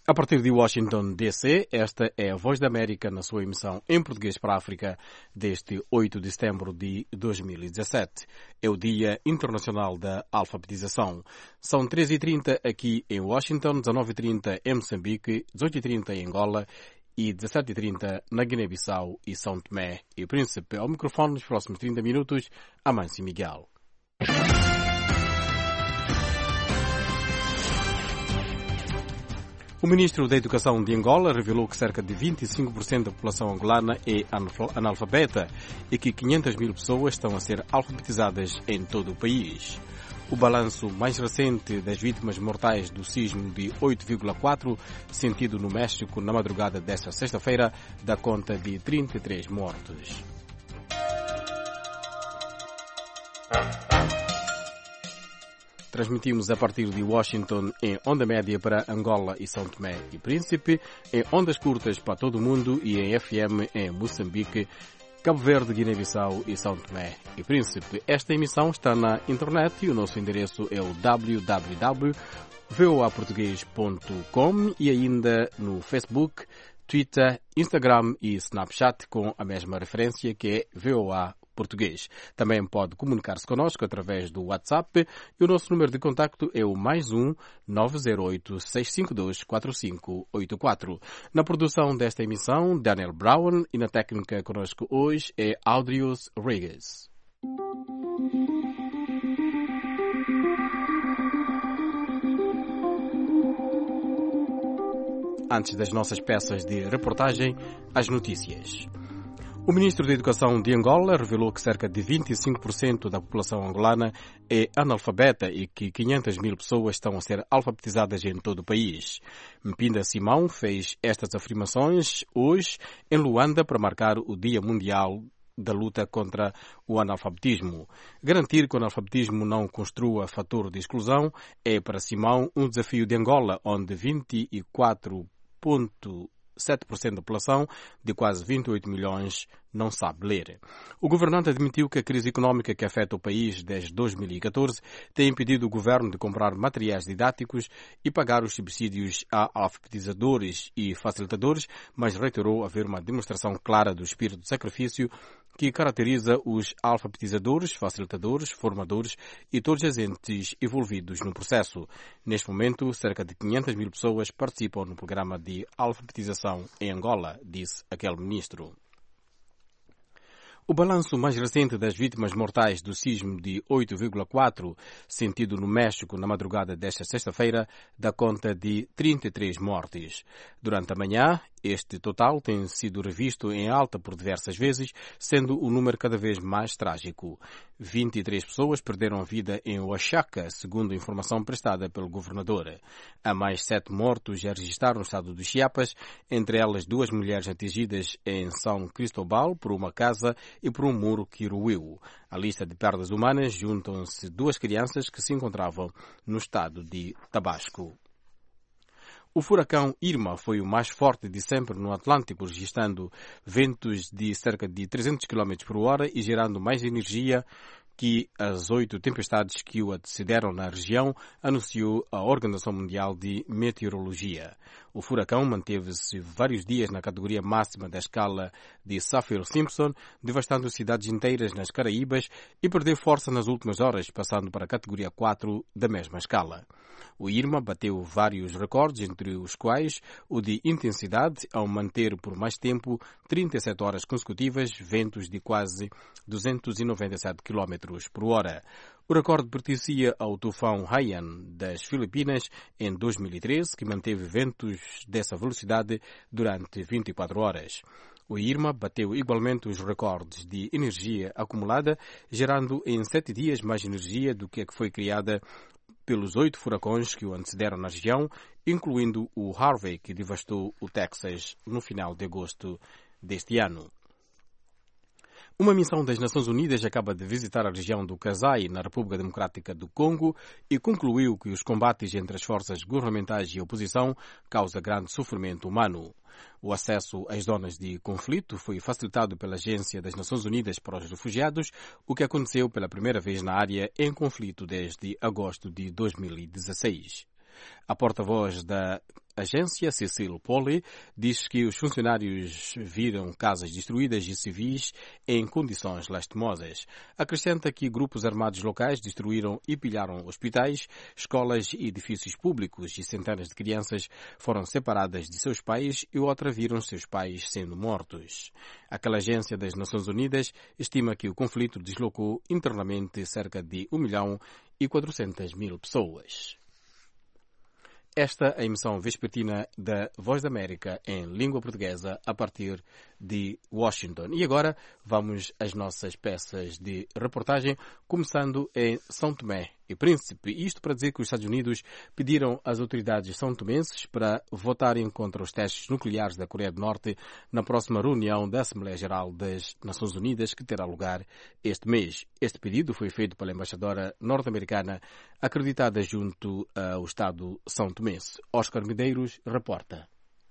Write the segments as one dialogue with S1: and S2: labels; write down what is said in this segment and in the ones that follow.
S1: A partir de Washington, D.C., esta é a Voz da América na sua emissão em português para a África deste 8 de setembro de 2017. É o Dia Internacional da Alfabetização. São 13h30 aqui em Washington, 19h30 em Moçambique, 18h30 em Angola e 17h30 na Guiné-Bissau e São Tomé e Príncipe. Ao microfone nos próximos 30 minutos, Amâncio Miguel. O ministro da Educação de Angola revelou que cerca de 25% da população angolana é analfabeta e que 500 mil pessoas estão a ser alfabetizadas em todo o país. O balanço mais recente das vítimas mortais do sismo de 8,4 sentido no México na madrugada desta sexta-feira dá conta de 33 mortos. Transmitimos a partir de Washington em onda média para Angola e São Tomé e Príncipe, em ondas curtas para todo o mundo e em FM em Moçambique, Cabo Verde, Guiné-Bissau e São Tomé e Príncipe. Esta emissão está na internet e o nosso endereço é o www.voaportugues.com e ainda no Facebook, Twitter, Instagram e Snapchat com a mesma referência que é VOA Português. Também pode comunicar-se connosco através do WhatsApp e o nosso número de contacto é o +1 908 652 4584. Na produção desta emissão, Daniel Brown e na técnica connosco hoje é Audrius Regas. Antes das nossas peças de reportagem, as notícias. O ministro da Educação de Angola revelou que cerca de 25% da população angolana é analfabeta e que 500 mil pessoas estão a ser alfabetizadas em todo o país. Mpinda Simão fez estas afirmações hoje em Luanda para marcar o Dia Mundial da luta contra o analfabetismo. Garantir que o analfabetismo não construa fator de exclusão é para Simão um desafio de Angola, onde 24,7% da população, de quase 28 milhões, não sabe ler. O governante admitiu que a crise económica que afeta o país desde 2014 tem impedido o governo de comprar materiais didáticos e pagar os subsídios a alfabetizadores e facilitadores, mas reiterou haver uma demonstração clara do espírito de sacrifício que caracteriza os alfabetizadores, facilitadores, formadores e todos os entes envolvidos no processo. Neste momento, cerca de 500 mil pessoas participam no programa de alfabetização em Angola, disse aquele ministro. O balanço mais recente das vítimas mortais do sismo de 8,4 sentido no México na madrugada desta sexta-feira dá conta de 33 mortes. Durante a manhã, este total tem sido revisto em alta por diversas vezes, sendo o número cada vez mais trágico. 23 pessoas perderam a vida em Oaxaca, segundo a informação prestada pelo governador. Há mais 7 mortos já registrados no estado de Chiapas, entre elas 2 mulheres atingidas em São Cristóbal por uma casa e por um muro que ruiu. À lista de perdas humanas juntam-se 2 crianças que se encontravam no estado de Tabasco. O furacão Irma foi o mais forte de sempre no Atlântico, registrando ventos de cerca de 300 km por hora e gerando mais energia que as 8 tempestades que o antecederam na região, anunciou a Organização Mundial de Meteorologia. O furacão manteve-se vários dias na categoria máxima da escala de Saffir-Simpson, devastando cidades inteiras nas Caraíbas e perdeu força nas últimas horas, passando para a categoria 4 da mesma escala. O Irma bateu vários recordes, entre os quais o de intensidade, ao manter por mais tempo 37 horas consecutivas ventos de quase 297 km por hora. O recorde pertencia ao tufão Haiyan das Filipinas em 2013, que manteve ventos dessa velocidade durante 24 horas. O Irma bateu igualmente os recordes de energia acumulada, gerando em 7 dias mais energia do que a que foi criada pelos 8 furacões que o antecederam na região, incluindo o Harvey, que devastou o Texas no final de agosto deste ano. Uma missão das Nações Unidas acaba de visitar a região do Kasai, na República Democrática do Congo, e concluiu que os combates entre as forças governamentais e a oposição causam grande sofrimento humano. O acesso às zonas de conflito foi facilitado pela Agência das Nações Unidas para os Refugiados, o que aconteceu pela primeira vez na área em conflito desde agosto de 2016. A porta-voz da agência, Cecile Poli, diz que os funcionários viram casas destruídas e civis em condições lastimosas. Acrescenta que grupos armados locais destruíram e pilharam hospitais, escolas e edifícios públicos e centenas de crianças foram separadas de seus pais e outras viram seus pais sendo mortos. Aquela agência das Nações Unidas estima que o conflito deslocou internamente cerca de 1.400.000 pessoas. Esta é a emissão vespertina da Voz da América em língua portuguesa a partir de Washington. E agora vamos às nossas peças de reportagem, começando em São Tomé e Príncipe. Isto para dizer que os Estados Unidos pediram às autoridades são-tomenses para votarem contra os testes nucleares da Coreia do Norte na próxima reunião da Assembleia Geral das Nações Unidas, que terá lugar este mês. Este pedido foi feito pela embaixadora norte-americana acreditada junto ao Estado são-tomense. Oscar Medeiros reporta.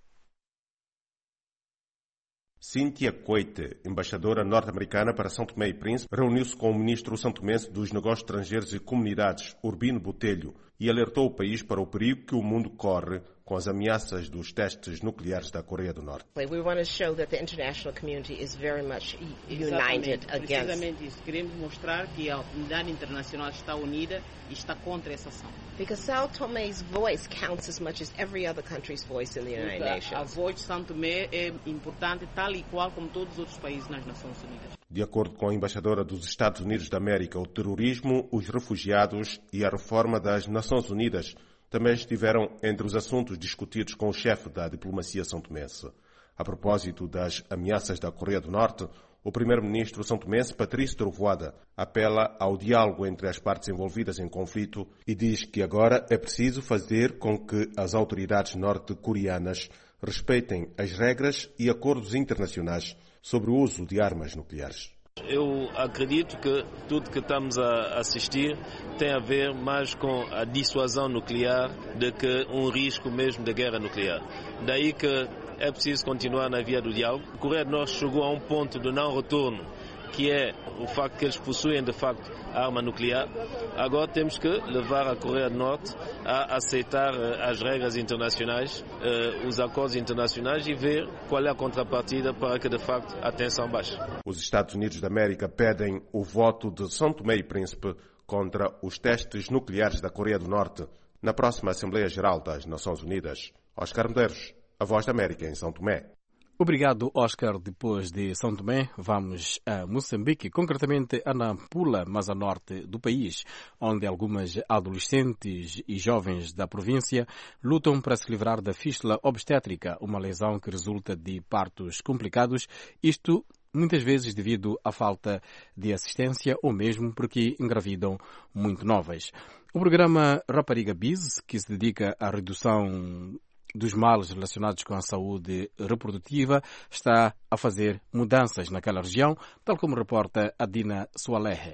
S2: Cíntia Coite, embaixadora norte-americana para São Tomé e Príncipe, reuniu-se com o ministro são-tomense dos Negócios Estrangeiros e Comunidades, Urbino Botelho, e alertou o país para o perigo que o mundo corre com as ameaças dos testes nucleares da Coreia do Norte.
S3: We want to show that the international community is very much united against.
S4: Precisamente isso. Queremos mostrar que a comunidade internacional está unida e está contra essa ação.
S3: Because São Tomé's voice counts as much as every other country's voice in the United Nations.
S4: A voz de São Tomé é importante, tal e qual como todos os outros países nas Nações Unidas.
S2: De acordo com a embaixadora dos Estados Unidos da América, o terrorismo, os refugiados e a reforma das Nações Unidas também estiveram entre os assuntos discutidos com o chefe da diplomacia são-tomense. A propósito das ameaças da Coreia do Norte, o primeiro-ministro são-tomense, Patrício Trovoada, apela ao diálogo entre as partes envolvidas em conflito e diz que agora é preciso fazer com que as autoridades norte-coreanas respeitem as regras e acordos internacionais sobre o uso de armas nucleares.
S5: Eu acredito que tudo que estamos a assistir tem a ver mais com a dissuasão nuclear do que um risco mesmo de guerra nuclear. Daí que é preciso continuar na via do diálogo. A Coreia do Norte chegou a um ponto de não retorno, que é o facto que eles possuem de facto arma nuclear. Agora temos que levar a Coreia do Norte a aceitar as regras internacionais, os acordos internacionais e ver qual é a contrapartida para que de facto a tensão baixe.
S2: Os Estados Unidos da América pedem o voto de São Tomé e Príncipe contra os testes nucleares da Coreia do Norte na próxima Assembleia Geral das Nações Unidas. Oscar Medeiros, a Voz da América em São Tomé.
S1: Obrigado, Oscar. Depois de São Tomé, vamos a Moçambique, concretamente a Nampula, mais a norte do país, onde algumas adolescentes e jovens da província lutam para se livrar da fístula obstétrica, uma lesão que resulta de partos complicados, isto muitas vezes devido à falta de assistência ou mesmo porque engravidam muito novas. O programa Rapariga Biz, que se dedica à redução dos males relacionados com a saúde reprodutiva, está a fazer mudanças naquela região, tal como reporta Adina Sualehe.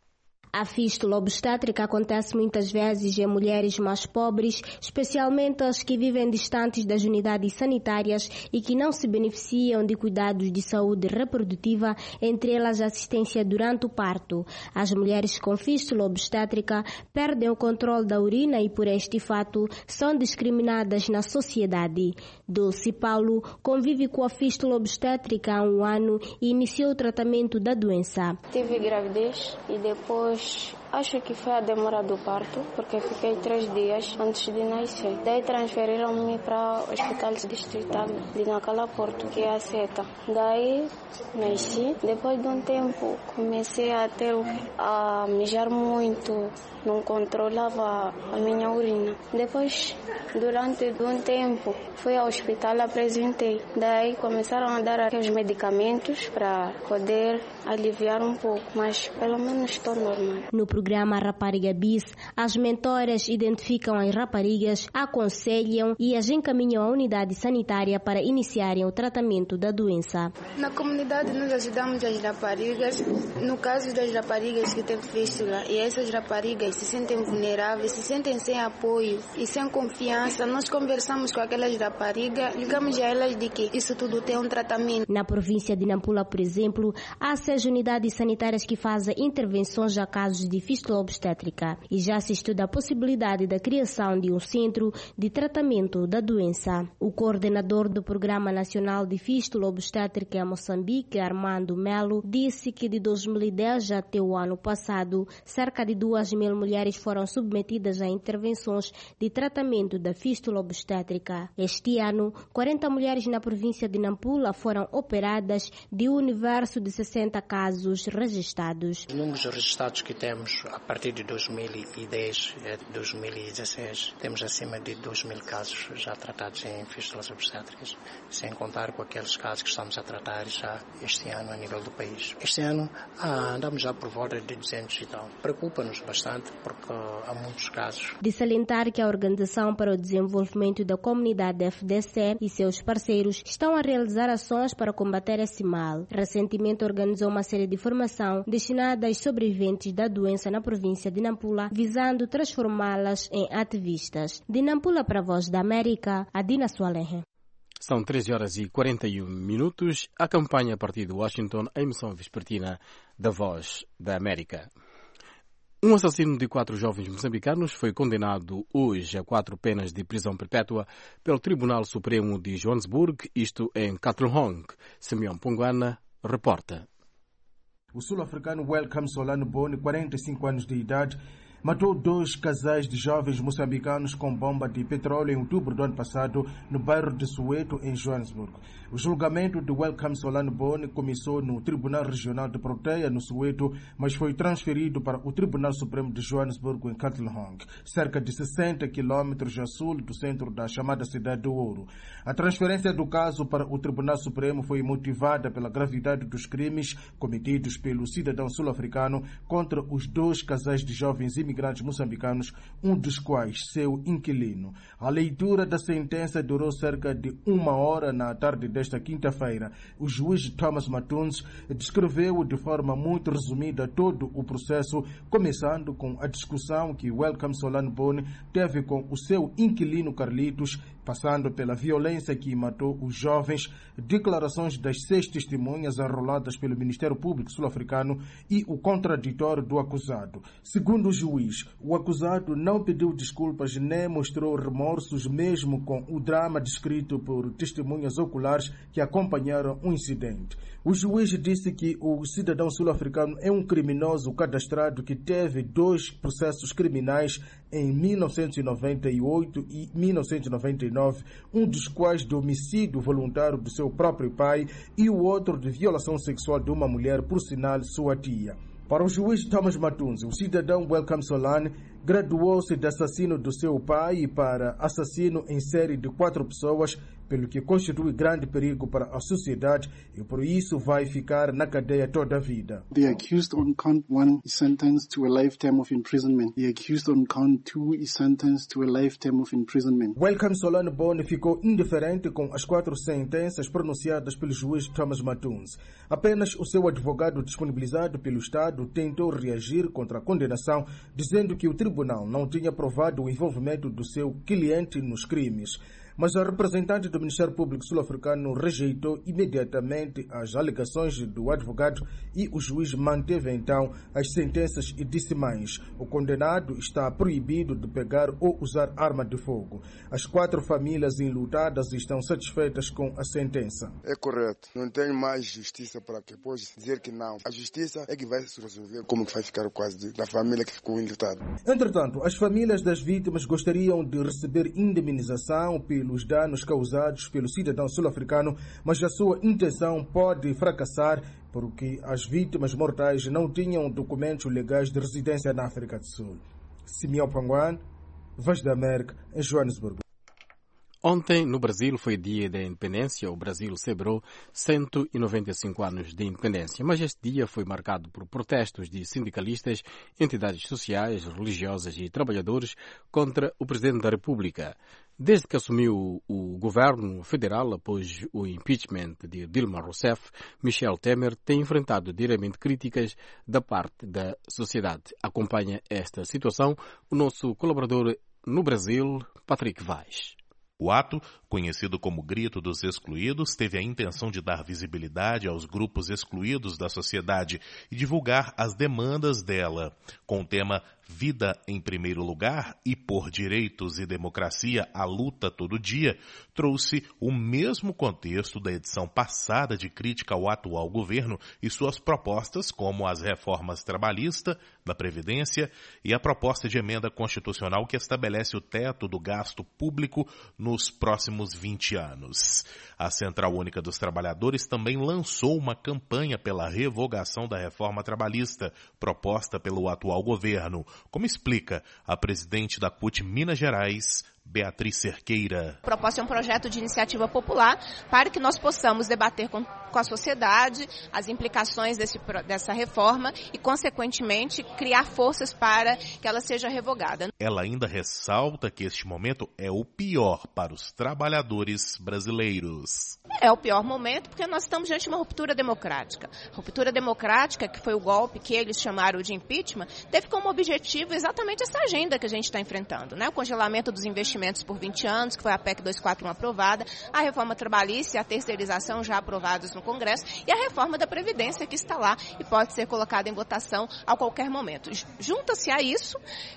S6: A fístula obstétrica acontece muitas vezes em mulheres mais pobres, especialmente as que vivem distantes das unidades sanitárias e que não se beneficiam de cuidados de saúde reprodutiva, entre elas assistência durante o parto. As mulheres com fístula obstétrica perdem o controle da urina e, por este fato, são discriminadas na sociedade. Dulce Paulo convive com a fístula obstétrica há 1 ano e iniciou o tratamento da doença.
S7: Tive gravidez e depois acho que foi a demora do parto, porque fiquei 3 dias antes de nascer. Daí transferiram-me para o hospital distrital de Nacala Porto, que é a Seta. Daí nasci. Depois de um tempo comecei a mijar muito, não controlava a minha urina. Depois, durante um tempo, fui ao hospital, apresentei. Daí começaram a dar aqueles medicamentos para poder aliviar um pouco, mas pelo menos estou normal.
S6: No programa Rapariga Bis, as mentoras identificam as raparigas, aconselham e as encaminham à unidade sanitária para iniciarem o tratamento da doença.
S8: Na comunidade nós ajudamos as raparigas, no caso das raparigas que têm fístula, e essas raparigas se sentem vulneráveis, se sentem sem apoio e sem confiança. Nós conversamos com aquelas raparigas, ligamos a elas de que isso tudo tem um tratamento.
S6: Na província de Nampula, por exemplo, há 6 unidades sanitárias que fazem intervenções a casos de fístula obstétrica e já se estuda a possibilidade da criação de um centro de tratamento da doença. O coordenador do Programa Nacional de Fístula Obstétrica em Moçambique, Armando Melo, disse que de 2010 até o ano passado, cerca de 2.000 mulheres foram submetidas a intervenções de tratamento da fístula obstétrica. Este ano, 40 mulheres na província de Nampula foram operadas de um universo de 60 casos registrados.
S9: Os números registrados que temos a partir de 2010 e 2016, temos acima de 2.000 casos já tratados em fístulas obstétricas, sem contar com aqueles casos que estamos a tratar já este ano a nível do país. Este ano andamos já por volta de 200 e tal. Preocupa-nos bastante porque há muitos casos.
S6: De salientar que a Organização para o Desenvolvimento da Comunidade FDC e seus parceiros estão a realizar ações para combater esse mal. Recentemente organizou uma série de formação destinada aos sobreviventes da doença na província de Nampula, visando transformá-las em ativistas. De Nampula para a Voz da América, Adina Sualenhe.
S1: São 13h41. A campanha a partir de Washington, a emissão vespertina da Voz da América. Um assassino de 4 jovens moçambicanos foi condenado hoje a 4 penas de prisão perpétua pelo Tribunal Supremo de Joanesburgo, isto em Katlehong. Simeão Ponguana reporta.
S10: O sul-africano Welcome Solano Boni, 45 anos de idade, matou 2 casais de jovens moçambicanos com bomba de petróleo em outubro do ano passado no bairro de Soweto, em Joanesburgo. O julgamento de Welcome Solano Boni começou no Tribunal Regional de Proteia, no Soweto, mas foi transferido para o Tribunal Supremo de Joanesburgo, em Katlehong, cerca de 60 quilômetros a sul do centro da chamada Cidade do Ouro. A transferência do caso para o Tribunal Supremo foi motivada pela gravidade dos crimes cometidos pelo cidadão sul-africano contra os 2 casais de jovens imigrantes moçambicanos, um dos quais seu inquilino. A leitura da sentença durou cerca de 1 hora na tarde desta quinta-feira. O juiz Thomas Matuns descreveu de forma muito resumida todo o processo, começando com a discussão que Welcome Solano Boni teve com o seu inquilino Carlitos, passando pela violência que matou os jovens, declarações das 6 testemunhas arroladas pelo Ministério Público sul-africano e o contraditório do acusado. Segundo o juiz, o acusado não pediu desculpas nem mostrou remorsos, mesmo com o drama descrito por testemunhas oculares que acompanharam o incidente. O juiz disse que o cidadão sul-africano é um criminoso cadastrado que teve 2 processos criminais em 1998 e 1999, um dos quais de homicídio voluntário do seu próprio pai e o outro de violação sexual de uma mulher, por sinal sua tia. Para o juiz Thomas Matuns, o cidadão Welcome Solano graduou-se de assassino do seu pai para assassino em série de 4 pessoas, pelo que constitui grande perigo para a sociedade e por isso vai ficar na cadeia toda a vida.
S11: The accused on count 1 is sentenced to a lifetime of imprisonment. The accused on count 2 is sentenced to a lifetime of imprisonment.
S10: Welcome Solano Boni ficou indiferente com as 4 sentenças pronunciadas pelo juiz Thomas Matuns. Apenas o seu advogado disponibilizado pelo Estado tentou reagir contra a condenação, dizendo que o tribunal não tinha provado o envolvimento do seu cliente nos crimes. Mas a representante do Ministério Público sul-africano rejeitou imediatamente as alegações do advogado e o juiz manteve então as sentenças e disse mais: o condenado está proibido de pegar ou usar arma de fogo. As 4 famílias enlutadas estão satisfeitas com a sentença.
S12: É correto. Não tem mais justiça para que possa dizer que não. A justiça é que vai se resolver como que vai ficar o caso da família que ficou enlutada.
S10: Entretanto, as famílias das vítimas gostariam de receber indemnização pelos danos causados pelo cidadão sul-africano, mas a sua intenção pode fracassar porque as vítimas mortais não tinham documentos legais de residência na África do Sul. Simeão Ponguana, Voz da América, em Joanesburgo.
S1: Ontem, no Brasil, foi dia da independência. O Brasil celebrou 195 anos de independência. Mas este dia foi marcado por protestos de sindicalistas, entidades sociais, religiosas e trabalhadores contra o Presidente da República. Desde que assumiu o governo federal após o impeachment de Dilma Rousseff, Michel Temer tem enfrentado diariamente críticas da parte da sociedade. Acompanha esta situação o nosso colaborador no Brasil, Patrick Vaz.
S13: O ato, conhecido como Grito dos Excluídos, teve a intenção de dar visibilidade aos grupos excluídos da sociedade e divulgar as demandas dela, com o tema Vida em Primeiro Lugar e por Direitos e Democracia, a luta todo dia, trouxe o mesmo contexto da edição passada de crítica ao atual governo e suas propostas, como as reformas trabalhista, da Previdência e a proposta de emenda constitucional que estabelece o teto do gasto público nos próximos 20 anos. A Central Única dos Trabalhadores também lançou uma campanha pela revogação da reforma trabalhista, proposta pelo atual governo, como explica a presidente da CUT Minas Gerais, Beatriz Cerqueira.
S14: A proposta é um projeto de iniciativa popular para que nós possamos debater com a sociedade as implicações dessa reforma e, consequentemente, criar forças para que ela seja revogada.
S13: Ela ainda ressalta que este momento é o pior para os trabalhadores brasileiros.
S14: É o pior momento porque nós estamos diante de uma ruptura democrática. A ruptura democrática, que foi o golpe que eles chamaram de impeachment, teve como objetivo exatamente essa agenda que a gente está enfrentando, né? O congelamento dos investimentos por 20 anos, que foi a PEC 241 aprovada, a reforma trabalhista e a terceirização já aprovadas no Congresso e a reforma da Previdência que está lá e pode ser colocada em votação a qualquer momento. Junta-se a isso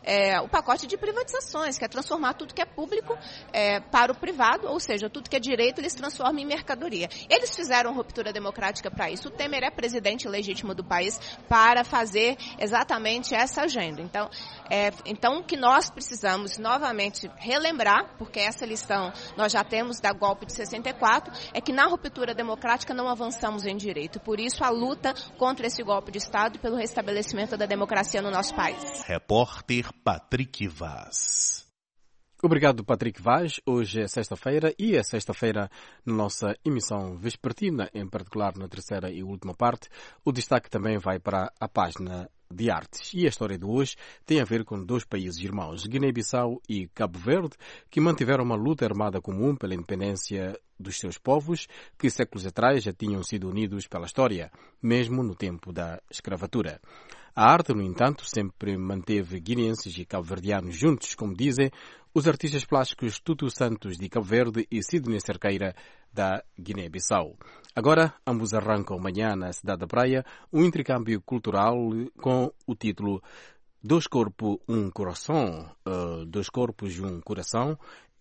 S14: o pacote de privatizações, que é transformar tudo que é público para o privado, ou seja, tudo que é direito eles transformam em mercadoria. Eles fizeram ruptura democrática para isso. O Temer é presidente legítimo do país para fazer exatamente essa agenda. Então o que nós precisamos novamente relembrar, porque essa lição nós já temos da golpe de 64, é que na ruptura democrática não avançamos em direito. Por isso a luta contra esse golpe de Estado e pelo restabelecimento da democracia no nosso país.
S13: Repórter Patrick Vaz.
S1: Obrigado, Patrick Vaz. Hoje é sexta-feira e é sexta-feira na nossa emissão vespertina, em particular na terceira e última parte. O destaque também vai para a página de artes. E a história de hoje tem a ver com dois países irmãos, Guiné-Bissau e Cabo Verde, que mantiveram uma luta armada comum pela independência dos seus povos, que séculos atrás já tinham sido unidos pela história, mesmo no tempo da escravatura. A arte, no entanto, sempre manteve guineenses e cabo-verdianos juntos, como dizem os artistas plásticos Tutu Santos, de Cabo Verde, e Sidney Cerqueira, da Guiné-Bissau. Agora, ambos arrancam amanhã na cidade da Praia um intercâmbio cultural com o título Dois Corpos, Um Coração, Dois Corpos, Um Coração,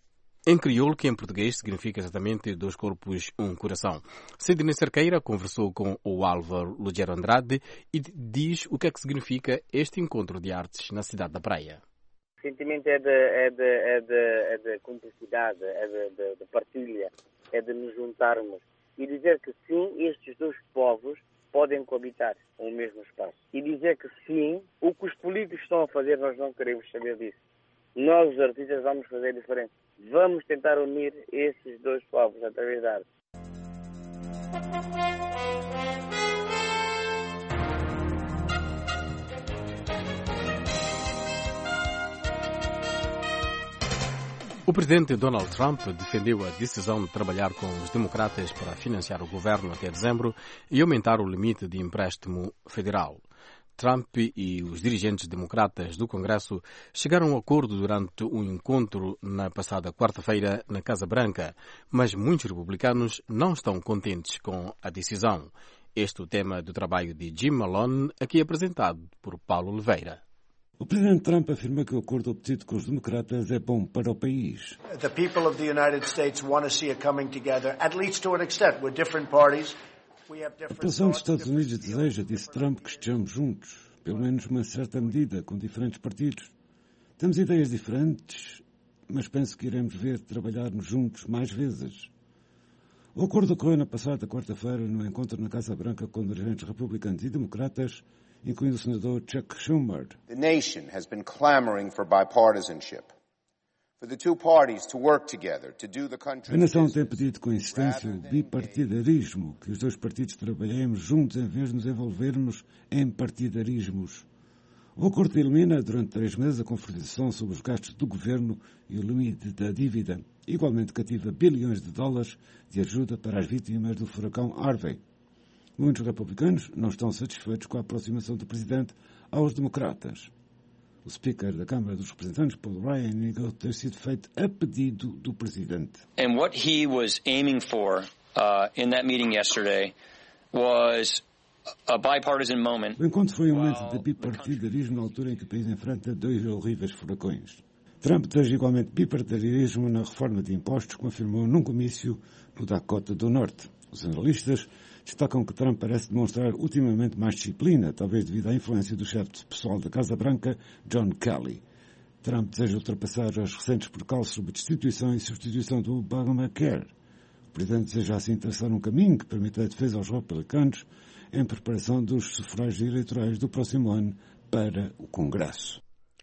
S1: em crioulo, que em português significa exatamente Dois Corpos, Um Coração. Sidney Cerqueira conversou com o Álvaro Lugero Andrade e diz o que é que significa este encontro de artes na cidade da Praia.
S15: O sentimento é de cumplicidade, de partilha, é de nos juntarmos e dizer que sim, estes dois povos podem coabitar no mesmo espaço. E dizer que sim, o que os políticos estão a fazer, nós não queremos saber disso. Nós, os artistas, vamos fazer diferente. Vamos tentar unir esses dois povos através da arte.
S1: O presidente Donald Trump defendeu a decisão de trabalhar com os democratas para financiar o governo até dezembro e aumentar o limite de empréstimo federal. Trump e os dirigentes democratas do Congresso chegaram a um acordo durante um encontro na passada quarta-feira na Casa Branca, mas muitos republicanos não estão contentes com a decisão. Este é o tema do trabalho de Jim Malone, aqui apresentado por Paulo Oliveira.
S16: O presidente Trump afirma que o acordo obtido com os democratas é bom para o país.
S17: The people of the United States want to see it coming together, at least to an extent. We're different parties.
S16: A população dos Estados Unidos deseja, disse Trump, que estejamos juntos, pelo menos uma certa medida, com diferentes partidos. Temos ideias diferentes, mas penso que iremos ver trabalharmos juntos mais vezes. O acordo ocorreu na passada quarta-feira no encontro na Casa Branca com dirigentes republicanos e democratas, incluindo o senador Chuck Schumer.
S18: The nation has been clamoring for bipartisanship. For the two parties to work together to do the country's
S16: A nação tem pedido com insistência o bipartidarismo, que os dois partidos trabalhemos juntos em vez de nos envolvermos em partidarismos. O acordo elimina durante 3 meses a confrontação sobre os gastos do governo e o limite da dívida. Igualmente cativa bilhões de dólares de ajuda para as vítimas do furacão Harvey. Muitos republicanos não estão satisfeitos com a aproximação do presidente aos democratas. O Speaker da Câmara dos Representantes, Paul Ryan, negou ter sido feito a pedido do Presidente.
S19: And what he was aiming for in that meeting yesterday was a bipartisan moment.
S16: O encontro foi um momento de bipartidarismo na altura em que o país enfrenta 2 horríveis furacões. Trump deseja igualmente bipartidarismo na reforma de impostos, como afirmou num comício no Dakota do Norte. Os analistas destacam que Trump parece demonstrar ultimamente mais disciplina, talvez devido à influência do chefe pessoal da Casa Branca, John Kelly. Trump deseja ultrapassar os recentes percalços sobre destituição e substituição do Obamacare. O Presidente deseja assim traçar um caminho que permita a defesa aos republicanos em preparação dos sufrágios eleitorais do próximo ano para o Congresso.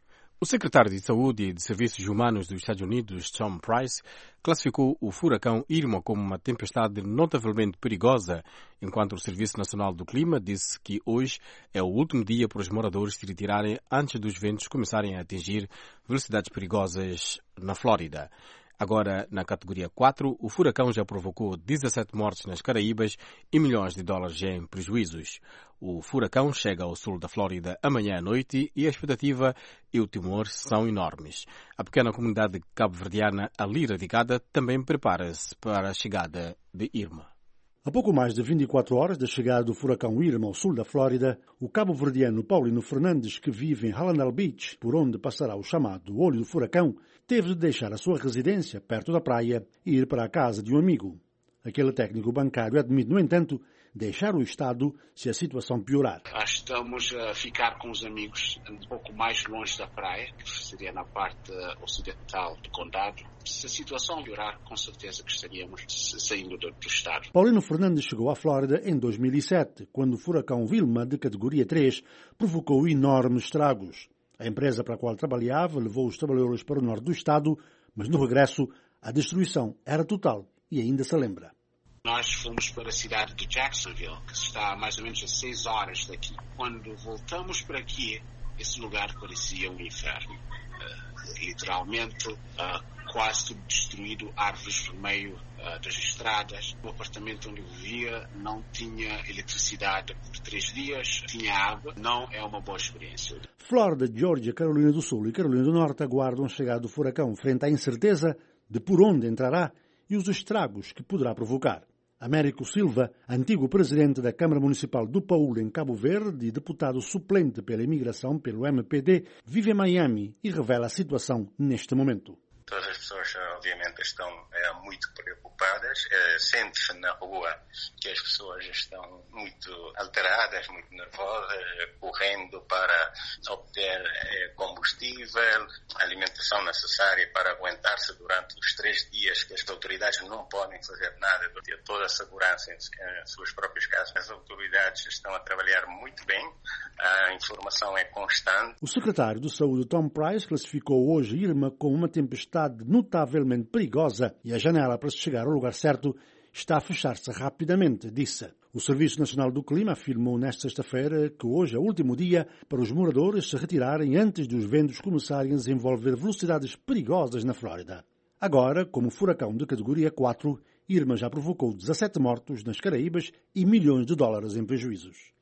S1: O secretário de Saúde e de Serviços Humanos dos Estados Unidos, Tom Price, classificou o furacão Irma como uma tempestade notavelmente perigosa, enquanto o Serviço Nacional do Clima disse que hoje é o último dia para os moradores se retirarem antes dos ventos começarem a atingir velocidades perigosas na Flórida. Agora, na categoria 4, o furacão já provocou 17 mortes nas Caraíbas e milhões de dólares em prejuízos. O furacão chega ao sul da Flórida amanhã à noite e a expectativa e o temor são enormes. A pequena comunidade cabo-verdiana ali radicada também prepara-se para a chegada de Irma.
S20: A pouco mais de 24 horas da chegada do furacão Irma ao sul da Flórida, o cabo-verdiano Paulino Fernandes, que vive em Hallandale Beach, por onde passará o chamado olho do furacão, teve de deixar a sua residência perto da praia e ir para a casa de um amigo. Aquele técnico bancário admite, no entanto, deixar o estado se a situação piorar.
S21: Estamos a ficar com os amigos um pouco mais longe da praia, que seria na parte ocidental do condado. Se a situação piorar, com certeza que estaríamos saindo do estado.
S20: Paulino Fernandes chegou à Flórida em 2007, quando o furacão Wilma, de categoria 3, provocou enormes estragos. A empresa para a qual trabalhava levou os trabalhadores para o norte do estado, mas no regresso a destruição era total e ainda se lembra.
S21: Nós fomos para a cidade de Jacksonville, que está a mais ou menos a 6 horas daqui. Quando voltamos para aqui, esse lugar parecia um inferno. Literalmente, quase tudo destruído, árvores no meio das estradas. O apartamento onde eu vivia não tinha eletricidade por 3 dias, tinha água. Não é uma boa experiência.
S20: Flórida, Geórgia, Carolina do Sul e Carolina do Norte aguardam a chegada do furacão frente à incerteza de por onde entrará e os estragos que poderá provocar. Américo Silva, antigo presidente da Câmara Municipal do Paúl, em Cabo Verde, e deputado suplente pela imigração pelo MPD, vive em Miami e revela a situação neste momento.
S22: Todas as pessoas, obviamente, estão muito preocupadas. Sente-se na rua que as pessoas estão muito alteradas, muito nervosas, correndo para obter combustível, alimentação necessária para aguentar-se durante os 3 dias que as autoridades não podem fazer nada, de ter toda a segurança em suas próprias casas. As autoridades estão a trabalhar muito bem, a informação é constante.
S20: O secretário de Saúde, Tom Price, classificou hoje Irma como uma tempestade notavelmente perigosa e a janela para se chegar ao lugar certo está a fechar-se rapidamente, disse. O Serviço Nacional do Clima afirmou nesta sexta-feira que hoje é o último dia para os moradores se retirarem antes dos ventos começarem a desenvolver velocidades perigosas na Flórida. Agora, como furacão de categoria 4, Irma já provocou 17 mortos nas Caraíbas e milhões de dólares em prejuízos.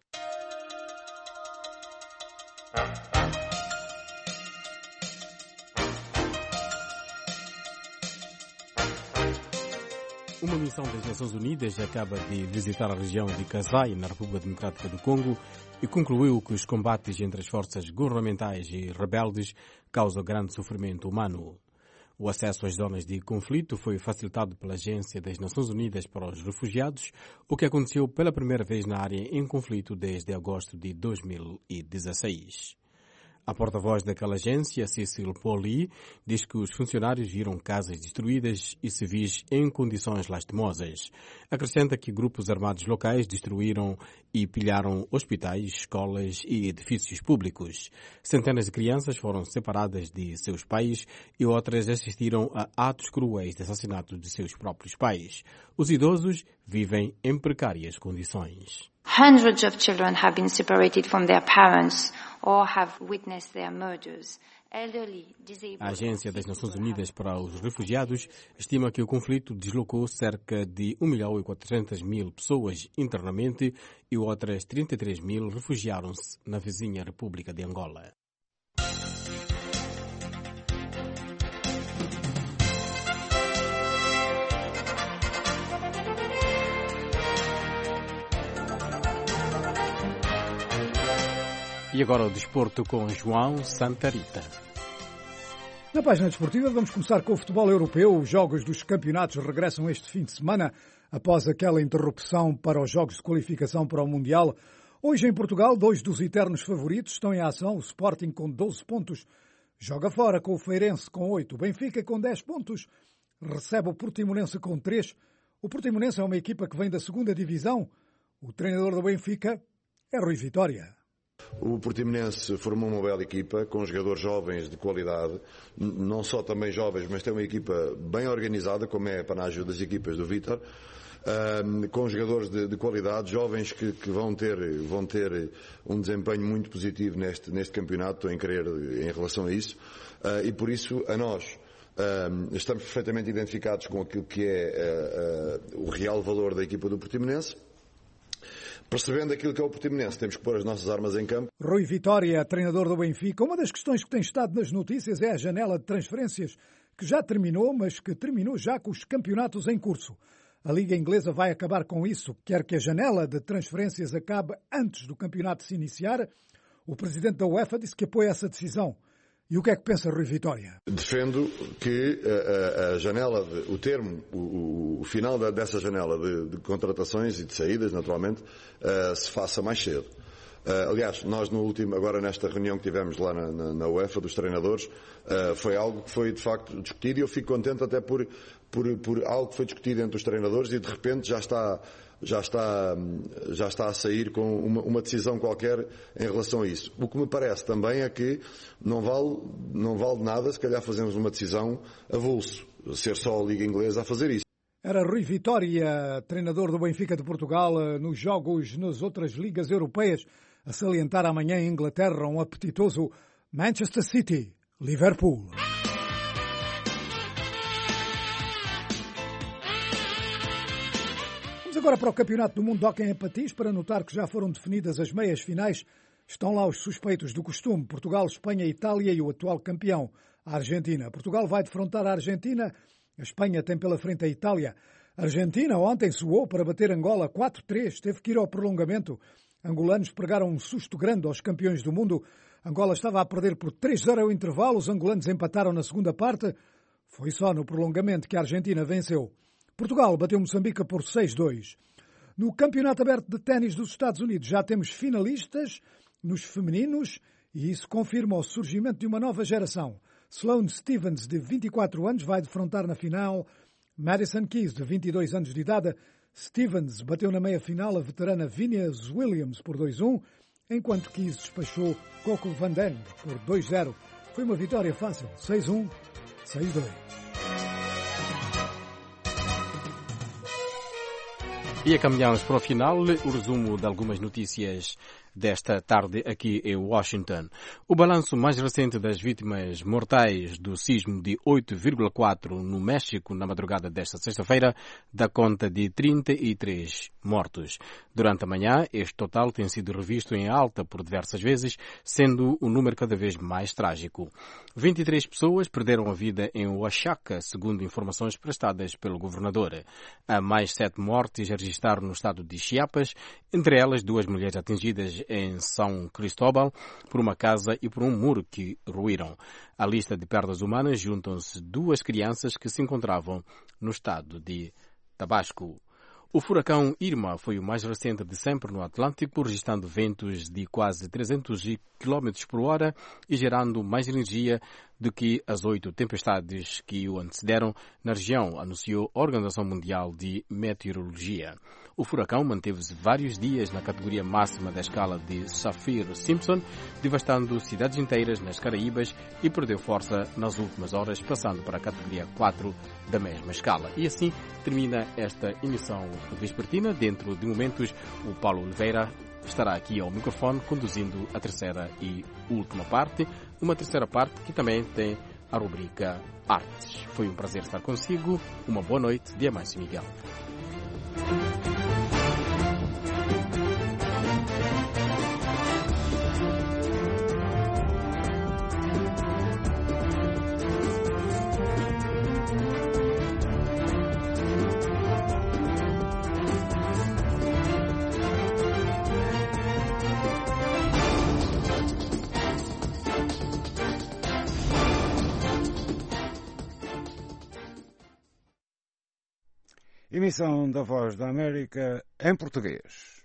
S1: Uma missão das Nações Unidas acaba de visitar a região de Kasai, na República Democrática do Congo, e concluiu que os combates entre as forças governamentais e rebeldes causam grande sofrimento humano. O acesso às zonas de conflito foi facilitado pela Agência das Nações Unidas para os Refugiados, o que aconteceu pela primeira vez na área em conflito desde agosto de 2016. A porta-voz daquela agência, Cecil Pauly, diz que os funcionários viram casas destruídas e civis em condições lastimosas. Acrescenta que grupos armados locais destruíram e pilharam hospitais, escolas e edifícios públicos. Centenas de crianças foram separadas de seus pais e outras assistiram a atos cruéis de assassinato de seus próprios pais. Os idosos vivem em precárias condições.
S23: Hundreds of children have been separated from their parents or have witnessed their murders.
S1: A Agência das Nações Unidas para os Refugiados estima que o conflito deslocou cerca de 1.400.000 pessoas internamente e outras 33.000 refugiaram-se na vizinha República de Angola. E agora o desporto com João Santarita.
S3: Na página desportiva vamos começar com o futebol europeu. Os jogos dos campeonatos regressam este fim de semana após aquela interrupção para os jogos de qualificação para o Mundial. Hoje em Portugal, 2 dos eternos favoritos estão em ação. O Sporting com 12 pontos joga fora com o Feirense com 8. O Benfica com 10 pontos recebe o Portimonense com 3. O Portimonense é uma equipa que vem da 2ª divisão. O treinador do Benfica é Rui Vitória.
S4: O Portimonense formou uma bela equipa, com jogadores jovens de qualidade, não só também jovens, mas tem uma equipa bem organizada, como é a panágio das equipas do Vítor, com jogadores de qualidade, jovens que vão ter um desempenho muito positivo neste campeonato, estou em crer em relação a isso, e por isso a nós estamos perfeitamente identificados com aquilo que é o real valor da equipa do Portimonense. Percebendo aquilo que é o Portimonense, temos que pôr as nossas armas em campo.
S3: Rui Vitória, treinador do Benfica. Uma das questões que tem estado nas notícias é a janela de transferências, que já terminou, mas que terminou já com os campeonatos em curso. A Liga Inglesa vai acabar com isso. Quer que a janela de transferências acabe antes do campeonato se iniciar. O presidente da UEFA disse que apoia essa decisão. E o que é que pensa Rui Vitória?
S4: Defendo que a janela, o final dessa janela de contratações e de saídas, naturalmente, se faça mais cedo. Aliás, nós agora nesta reunião que tivemos lá na UEFA dos treinadores, foi algo que foi de facto discutido e eu fico contente até por algo que foi discutido entre os treinadores e de repente já está a sair com uma decisão qualquer em relação a isso. O que me parece também é que não vale nada, se calhar fazemos uma decisão avulso, ser só a Liga Inglesa a fazer isso.
S3: Era Rui Vitória, treinador do Benfica de Portugal, nos jogos nas outras ligas europeias, a salientar amanhã em Inglaterra um apetitoso Manchester City, Liverpool. Agora para o Campeonato do Mundo de Hóquei em Patins, para notar que já foram definidas as meias finais. Estão lá os suspeitos do costume, Portugal, Espanha, Itália e o atual campeão, a Argentina. Portugal vai defrontar a Argentina, a Espanha tem pela frente a Itália. A Argentina ontem suou para bater Angola 4-3, teve que ir ao prolongamento. Angolanos pregaram um susto grande aos campeões do mundo. Angola estava a perder por 3-0 ao intervalo, os angolanos empataram na segunda parte. Foi só no prolongamento que a Argentina venceu. Portugal bateu Moçambique por 6-2. No Campeonato Aberto de Ténis dos Estados Unidos já temos finalistas nos femininos e isso confirma o surgimento de uma nova geração. Sloane Stevens, de 24 anos, vai defrontar na final Madison Keys, de 22 anos de idade. Stevens bateu na meia-final a veterana Venus Williams por 2-1, enquanto Keys despachou Coco Van Den por 2-0. Foi uma vitória fácil, 6-1, 6-2.
S1: E caminhamos para o final, o resumo de algumas notícias desta tarde aqui em Washington. O balanço mais recente das vítimas mortais do sismo de 8,4 no México na madrugada desta sexta-feira dá conta de 33 mortos. Durante a manhã, este total tem sido revisto em alta por diversas vezes, sendo o número cada vez mais trágico. 23 pessoas perderam a vida em Oaxaca, segundo informações prestadas pelo governador. Há mais 7 mortes registradas no estado de Chiapas, entre elas 2 mulheres atingidas em São Cristóbal por uma casa e por um muro que ruíram. À lista de perdas humanas juntam-se 2 crianças que se encontravam no estado de Tabasco. O furacão Irma foi o mais recente de sempre no Atlântico, registrando ventos de quase 300 km por hora e gerando mais energia do que as 8 tempestades que o antecederam na região, anunciou a Organização Mundial de Meteorologia. O furacão manteve-se vários dias na categoria máxima da escala de Saffir-Simpson, devastando cidades inteiras nas Caraíbas e perdeu força nas últimas horas, passando para a categoria 4 da mesma escala. E assim termina esta emissão vespertina. Dentro de momentos, o Paulo Oliveira estará aqui ao microfone conduzindo a terceira e última parte, uma terceira parte que também tem a rubrica Artes. Foi um prazer estar consigo. Uma boa noite de Amâncio Miguel.
S16: Emissão da Voz da América em português.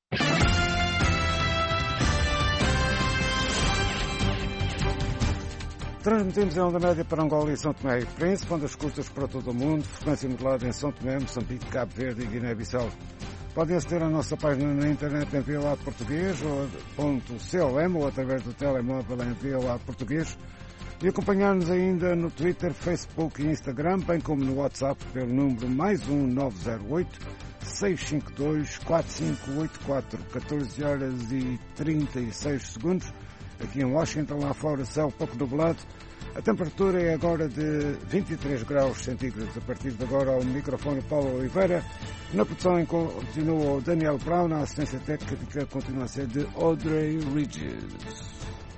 S16: Transmitimos em onda média para Angola e São Tomé e Príncipe, ondas curtas para todo o mundo, frequência modulada em São Tomé, Moçambique, Cabo Verde e Guiné-Bissau. Podem aceder à nossa página na internet em VOA Português ou através do telemóvel em VOA Português e acompanhar-nos ainda no Twitter, Facebook e Instagram, bem como no WhatsApp pelo número +1 908 652 4584, 14 horas e 36 segundos. Aqui em Washington, lá fora, céu pouco nublado. A temperatura é agora de 23 graus centígrados. A partir de agora, ao microfone Paulo Oliveira. Na produção continua o Daniel Brown. A assistência técnica continua a ser de Audrey Ridges.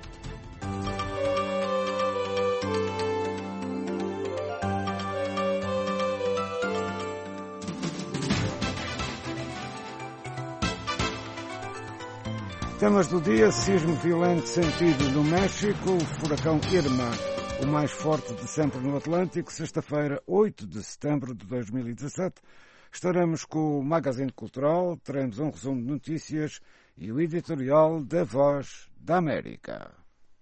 S16: Temas do dia: sismo violento sentido no México, o furacão Irma, o mais forte de sempre no Atlântico. Sexta-feira, 8 de setembro de 2017, estaremos com o Magazine Cultural, teremos um resumo de notícias e o editorial da Voz da América.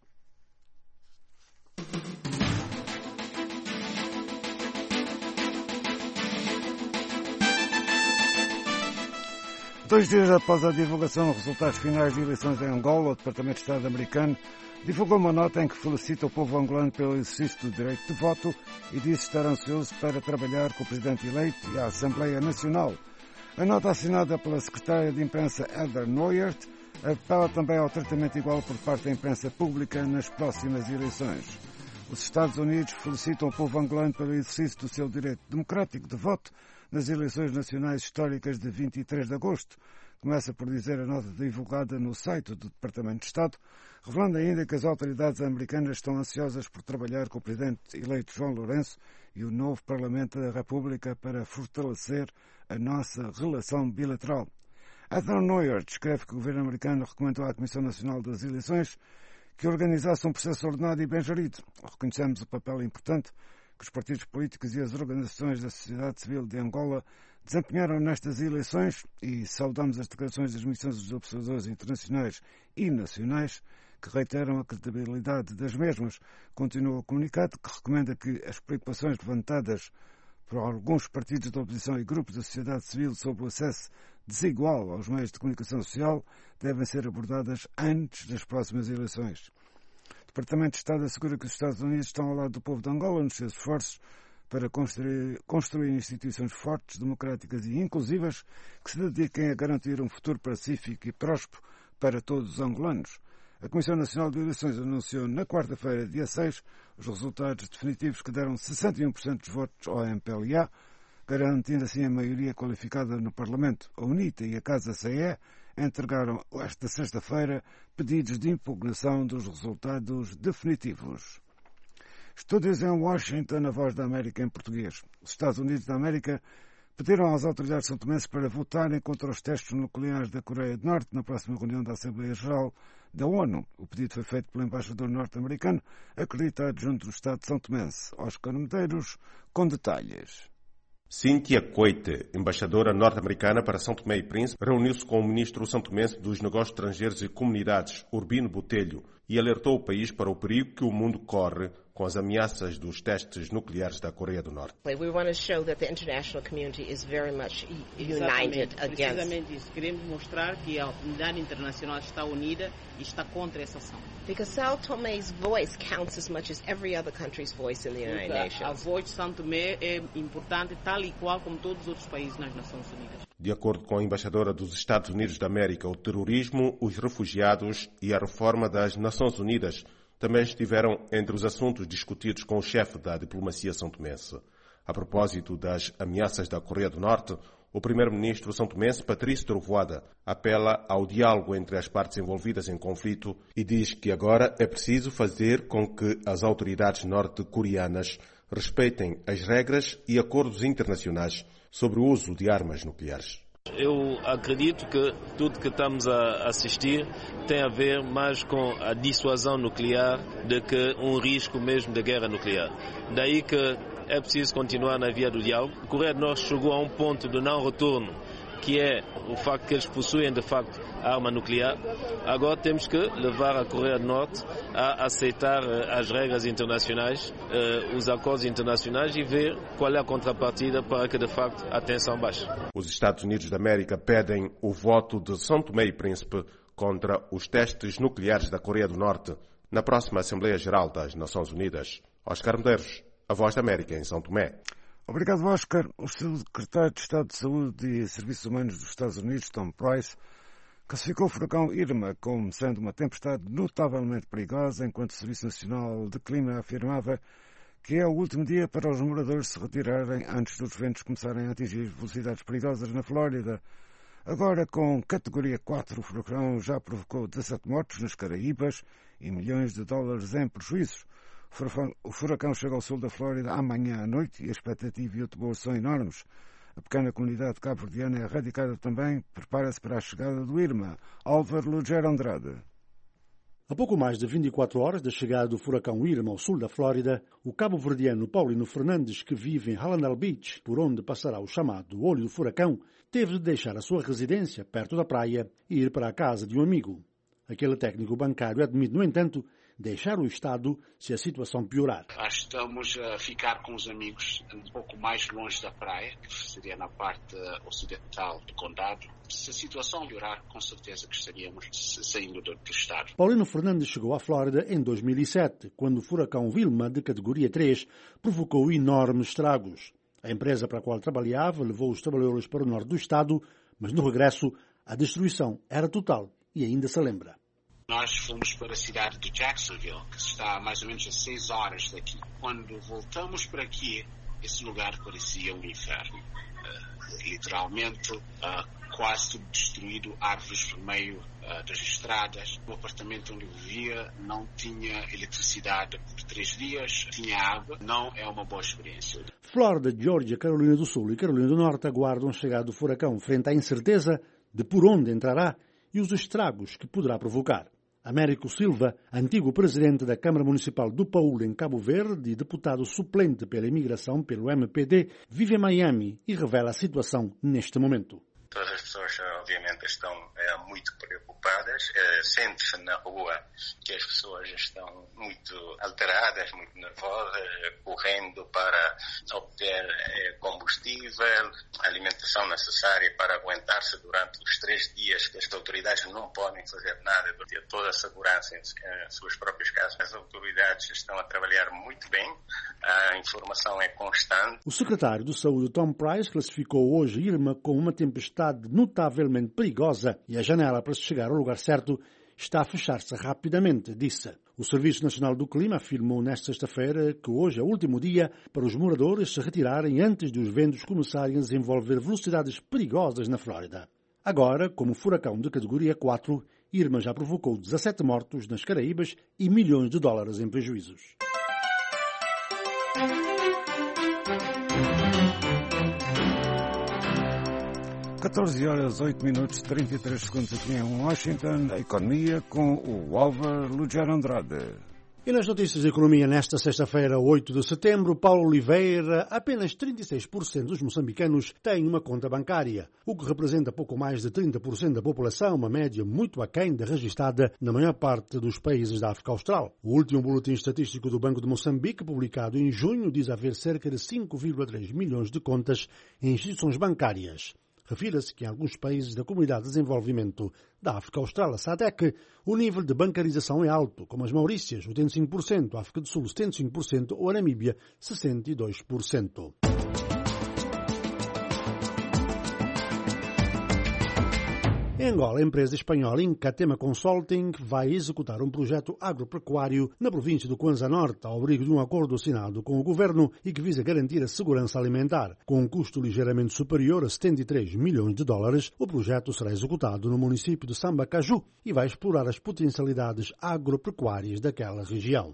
S16: Dois dias após a divulgação dos resultados finais de eleições em Angola, o Departamento de Estado americano divulgou uma nota em que felicita o povo angolano pelo exercício do direito de voto e diz estar ansioso para trabalhar com o Presidente eleito e a Assembleia Nacional. A nota assinada pela Secretária de Imprensa Heather Nauert apela também ao tratamento igual por parte da imprensa pública nas próximas eleições. Os Estados Unidos felicitam o povo angolano pelo exercício do seu direito democrático de voto nas eleições nacionais históricas de 23 de agosto. Começa por dizer a nota divulgada no site do Departamento de Estado, revelando ainda que as autoridades americanas estão ansiosas por trabalhar com o Presidente eleito João Lourenço e o novo Parlamento da República para fortalecer a nossa relação bilateral. Heather Nauert escreve que o governo americano recomendou à Comissão Nacional das Eleições que organizasse um processo ordenado e bem gerido. Reconhecemos o papel importante que os partidos políticos e as organizações da sociedade civil de Angola desempenharam nestas eleições e saudamos as declarações das missões dos observadores internacionais e nacionais que reiteram a credibilidade das mesmas. Continua o comunicado que recomenda que as preocupações levantadas por alguns partidos da oposição e grupos da sociedade civil sobre o acesso desigual aos meios de comunicação social devem ser abordadas antes das próximas eleições. O Departamento de Estado assegura que os Estados Unidos estão ao lado do povo de Angola nos seus esforços para construir instituições fortes, democráticas e inclusivas que se dediquem a garantir um futuro pacífico e próspero para todos os angolanos. A Comissão Nacional de Eleições anunciou na quarta-feira, dia 6, os resultados definitivos que deram 61% dos votos ao MPLA, garantindo assim a maioria qualificada no Parlamento. A UNITA e a Casa CE entregaram esta sexta-feira pedidos de impugnação dos resultados definitivos. Estúdios em Washington, a Voz da América em português. Os Estados Unidos da América pediram às autoridades são-tomenses para votarem contra os testes nucleares da Coreia do Norte na próxima reunião da Assembleia Geral da ONU. O pedido foi feito pelo embaixador norte-americano, acreditado junto do Estado de São Tomense. Oscar Medeiros, com detalhes.
S2: Cíntia Coite, embaixadora norte-americana para São Tomé e Príncipe, reuniu-se com o ministro são-tomense dos Negócios Estrangeiros e Comunidades, Urbino Botelho, e alertou o país para o perigo que o mundo corre com as ameaças dos testes nucleares da Coreia do Norte.
S5: We want to show that the international community is very much united against.
S7: Precisamente isso. Queremos mostrar que a comunidade internacional está unida e está contra essa ação.
S5: Because São Tomé's voice counts as much as every other country's voice in the United Nations.
S7: A voz de São Tomé é importante tal e qual como todos os outros países nas Nações Unidas.
S2: De acordo com a embaixadora dos Estados Unidos da América, o terrorismo, os refugiados e a reforma das Nações Unidas também estiveram entre os assuntos discutidos com o chefe da diplomacia são-tomense. A propósito das ameaças da Coreia do Norte, o primeiro-ministro são-tomense, Patrício Trovoada, apela ao diálogo entre as partes envolvidas em conflito e diz que agora é preciso fazer com que as autoridades norte-coreanas respeitem as regras e acordos internacionais sobre o uso de armas nucleares.
S24: Eu acredito que tudo que estamos a assistir tem a ver mais com a dissuasão nuclear do que um risco mesmo de guerra nuclear. Daí que é preciso continuar na via do diálogo. A Coreia do Norte chegou a um ponto de não retorno, que é o facto que eles possuem, de facto, arma nuclear. Agora temos que levar a Coreia do Norte a aceitar as regras internacionais, os acordos internacionais e ver qual é a contrapartida para que, de facto, a tensão baixe.
S2: Os Estados Unidos da América pedem o voto de São Tomé e Príncipe contra os testes nucleares da Coreia do Norte na próxima Assembleia Geral das Nações Unidas. Oscar Medeiros, a Voz da América em São Tomé.
S16: Obrigado, Oscar. O secretário de Estado de Saúde e Serviços Humanos dos Estados Unidos, Tom Price, classificou o furacão Irma como sendo uma tempestade notavelmente perigosa, enquanto o Serviço Nacional de Clima afirmava que é o último dia para os moradores se retirarem antes dos ventos começarem a atingir velocidades perigosas na Flórida. Agora, com categoria 4, o furacão já provocou 17 mortos nas Caraíbas e milhões de dólares em prejuízos. O furacão chega ao sul da Flórida amanhã à noite e a expectativa e o temor são enormes. A pequena comunidade cabo-verdiana é radicada também, prepara-se para a chegada do Irma. Álvaro Lugero Andrade.
S20: A pouco mais de 24 horas da chegada do furacão Irma ao sul da Flórida, o cabo-verdiano Paulino Fernandes, que vive em Hallandale Beach, por onde passará o chamado olho do furacão, teve de deixar a sua residência perto da praia e ir para a casa de um amigo. Aquele técnico bancário admite, no entanto, deixar o Estado se a situação piorar.
S21: Estamos a ficar com os amigos um pouco mais longe da praia, que seria na parte ocidental do condado. Se a situação piorar, com certeza que estaríamos saindo do Estado.
S20: Paulino Fernandes chegou à Flórida em 2007, quando o furacão Wilma, de categoria 3, provocou enormes estragos. A empresa para a qual trabalhava levou os trabalhadores para o norte do Estado, mas no regresso a destruição era total e ainda se lembra.
S21: Nós fomos para a cidade de Jacksonville, que está a mais ou menos a 6 horas daqui. Quando voltamos para aqui, esse lugar parecia um inferno. Literalmente, quase tudo destruído, árvores por meio das estradas. O apartamento onde eu vivia não tinha eletricidade por 3 dias, tinha água. Não é uma boa experiência.
S20: Flórida, Geórgia, Carolina do Sul e Carolina do Norte aguardam a chegada do furacão frente à incerteza de por onde entrará e os estragos que poderá provocar. Américo Silva, antigo presidente da Câmara Municipal do Paúl, em Cabo Verde, e deputado suplente pela imigração pelo MPD, vive em Miami e revela a situação neste momento.
S22: Todas as pessoas, obviamente, estão muito preocupadas. Sente-se na rua que as pessoas estão muito alteradas, muito nervosas, correndo para obter combustível, alimentação necessária para aguentar-se durante os 3 dias que as autoridades não podem fazer nada, ter toda a segurança em suas próprias casas. As autoridades estão a trabalhar muito bem, a informação é constante.
S20: O secretário de Saúde, Tom Price, classificou hoje Irma como uma tempestade notavelmente perigosa e a janela para se chegar ao lugar certo está a fechar-se rapidamente, disse. O Serviço Nacional do Clima afirmou nesta sexta-feira que hoje é o último dia para os moradores se retirarem antes dos ventos começarem a desenvolver velocidades perigosas na Flórida. Agora, como furacão de categoria 4, Irma já provocou 17 mortos nas Caraíbas e milhões de dólares em prejuízos.
S16: 14 horas, 8 minutos, 33 segundos aqui em Washington, a economia com o Álvaro Lugero Andrade.
S20: E nas notícias de economia nesta sexta-feira, 8 de setembro, Paulo Oliveira, apenas 36% dos moçambicanos têm uma conta bancária, o que representa pouco mais de 30% da população, uma média muito aquém da registada na maior parte dos países da África Austral. O último boletim estatístico do Banco de Moçambique, publicado em junho, diz haver cerca de 5,3 milhões de contas em instituições bancárias. Refira-se que em alguns países da Comunidade de Desenvolvimento da África Austral, a SADC, o nível de bancarização é alto, como as Maurícias, 85%, a África do Sul, 75% ou a Namíbia, 62%. Em Angola, a empresa espanhola Incatema Consulting vai executar um projeto agropecuário na província do Kwanza Norte, ao abrigo de um acordo assinado com o governo e que visa garantir a segurança alimentar. Com um custo ligeiramente superior a 73 milhões de dólares, o projeto será executado no município de Sambacaju e vai explorar as potencialidades agropecuárias daquela região.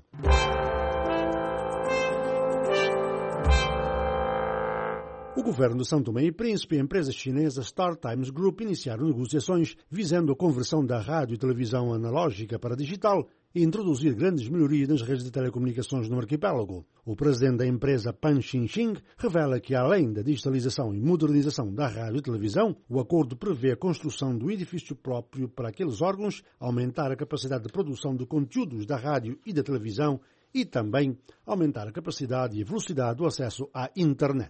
S20: O governo de São Tomé e Príncipe e a empresa chinesa Star Times Group iniciaram negociações visando a conversão da rádio e televisão analógica para digital e introduzir grandes melhorias nas redes de telecomunicações no arquipélago. O presidente da empresa Pan Xinxing revela que, além da digitalização e modernização da rádio e televisão, o acordo prevê a construção do edifício próprio para aqueles órgãos, aumentar a capacidade de produção de conteúdos da rádio e da televisão e também aumentar a capacidade e a velocidade do acesso à internet.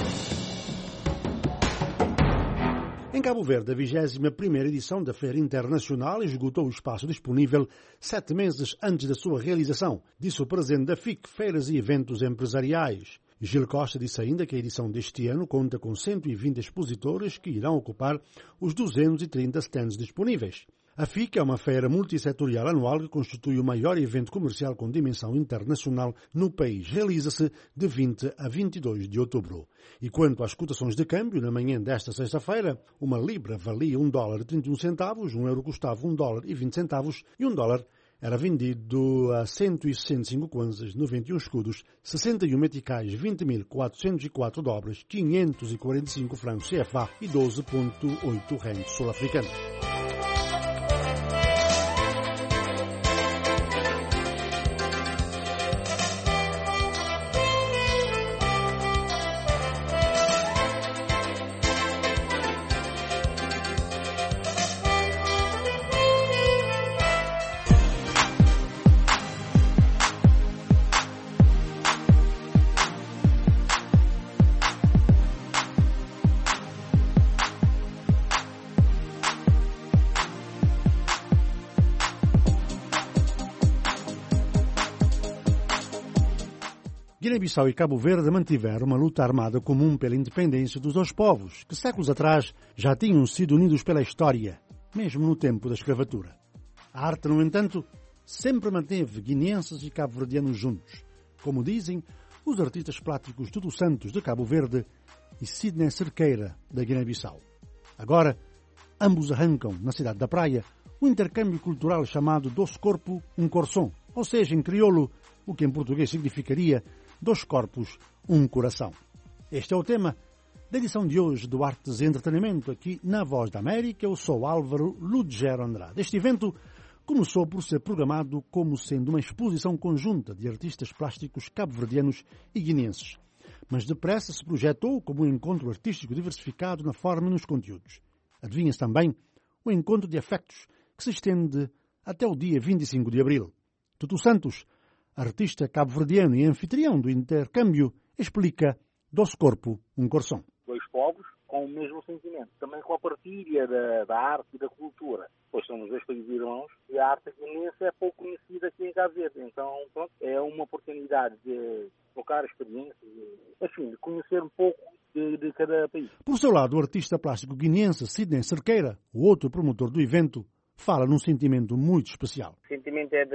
S20: Em Cabo Verde, a 21ª edição da Feira Internacional esgotou o espaço disponível 7 meses antes da sua realização, disse o presidente da FIC, Feiras e Eventos Empresariais. Gil Costa disse ainda que a edição deste ano conta com 120 expositores que irão ocupar os 230 stands disponíveis. A FIC é uma feira multissetorial anual que constitui o maior evento comercial com dimensão internacional no país. Realiza-se de 20 a 22 de outubro. E quanto às cotações de câmbio, na manhã desta sexta-feira, uma libra valia $1,31, um euro custava $1,20 e um dólar era vendido a 165 kwanzas, 91 escudos, 61 meticais, 20.404 dobras, 545 francos CFA e 12,8 rentos sul-africanos. Guiné-Bissau e Cabo Verde mantiveram uma luta armada comum pela independência dos dois povos, que séculos atrás já tinham sido unidos pela história, mesmo no tempo da escravatura. A arte, no entanto, sempre manteve guineenses e cabo-verdianos juntos, como dizem os artistas plásticos Tutu Santos, de Cabo Verde, e Sidney Cerqueira, da Guiné-Bissau. Agora, ambos arrancam, na cidade da Praia, um intercâmbio cultural chamado Dos Corpo, um Coração, ou seja, em crioulo, o que em português significaria Dois Corpos, um Coração. Este é o tema da edição de hoje do Artes e Entretenimento, aqui na Voz da América. Eu sou Álvaro Lugero Andrade. Este evento começou por ser programado como sendo uma exposição conjunta de artistas plásticos cabo-verdianos e guineenses, mas depressa se projetou como um encontro artístico diversificado na forma e nos conteúdos. Adivinha-se também um encontro de afetos que se estende até o dia 25 de abril. Tutu Santos, artista cabo-verdiano e anfitrião do intercâmbio, explica Dos Corpo, um Coração.
S6: Dois povos com o mesmo sentimento, também com a partilha da arte e da cultura, pois somos dois países irmãos e a arte guineense é pouco conhecida aqui em Cabo Verde. Então, pronto, é uma oportunidade de trocar experiências, enfim, de conhecer um pouco de cada país.
S20: Por seu lado, o artista plástico guineense Sidney Cerqueira, o outro promotor do evento, fala num sentimento muito especial.
S15: O sentimento é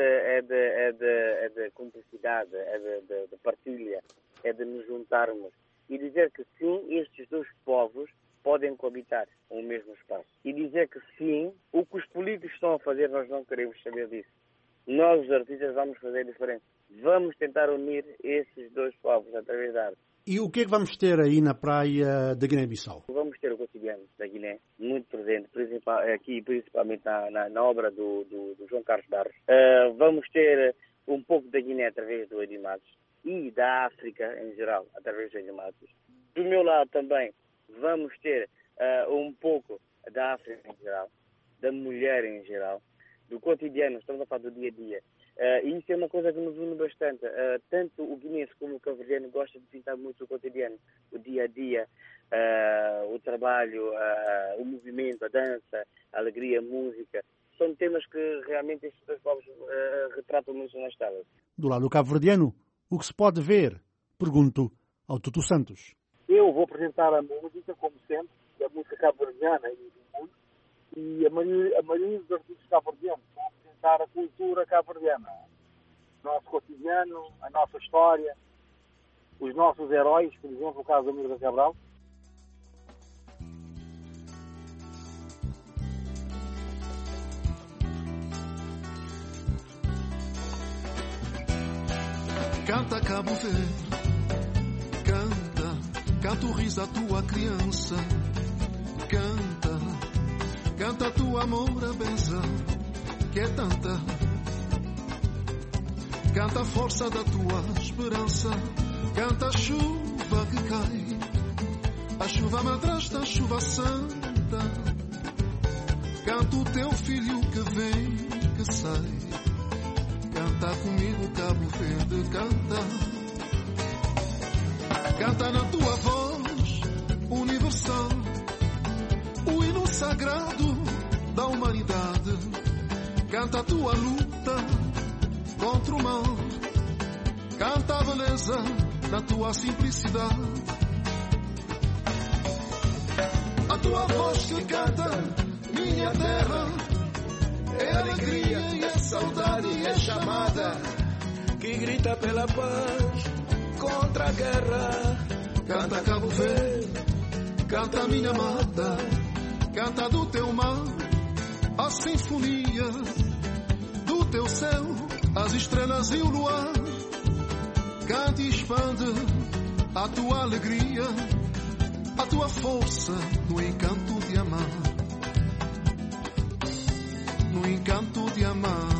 S15: de cumplicidade, de partilha, é de nos juntarmos e dizer que sim, estes dois povos podem coabitar no mesmo espaço. E dizer que sim, o que os políticos estão a fazer, nós não queremos saber disso. Nós, os artistas, vamos fazer diferente. Vamos tentar unir esses dois povos através da arte.
S20: E o que é que vamos ter aí na praia da Guiné-Bissau?
S15: Vamos ter o cotidiano da Guiné, muito presente, aqui principalmente na obra do João Carlos Barros. Vamos ter um pouco da Guiné através do Eddie Matos e da África em geral, através do Eddie Matos. Do meu lado também vamos ter um pouco da África em geral, da mulher em geral, do cotidiano, estamos a falar do dia a dia. E isso é uma coisa que nos une bastante. Tanto o guineense como o cabo-verdiano gostam de pintar muito o cotidiano, o dia a dia, o trabalho, o movimento, a dança, a alegria, a música. São temas que realmente estes dois povos retratam muito nas telas.
S20: Do lado do cabo-verdiano, o que se pode ver? Pergunto ao Tutu Santos.
S6: Eu vou apresentar a música, como sempre, a música cabo-verdiana e a maioria dos artistas cabo-verdianos vão apresentar a cultura cabo-verdiana, o nosso cotidiano, a nossa história, os nossos heróis, por exemplo, o caso do Mirza Cabral.
S8: Canta Cabo Verde, canta o riso da tua criança, canta tua amor a benção, que é tanta, Canta a força da tua esperança, canta a chuva que cai, a chuva madrasta, a chuva santa. Canta o teu filho que vem, que sai. Canta comigo, Cabo Verde, canta. Canta na tua voz universal o hino sagrado da humanidade. Canta a tua luta contra o mal. Canta a beleza da tua simplicidade. A tua voz que canta, minha terra, é alegria e é saudade e é chamada que grita pela paz contra a guerra. Canta Cabo Verde, canta minha amada, canta do teu mar a sinfonia, do teu céu as estrelas e o luar. Canta e expande a tua alegria, a tua força no encanto de amar, no encanto de amar.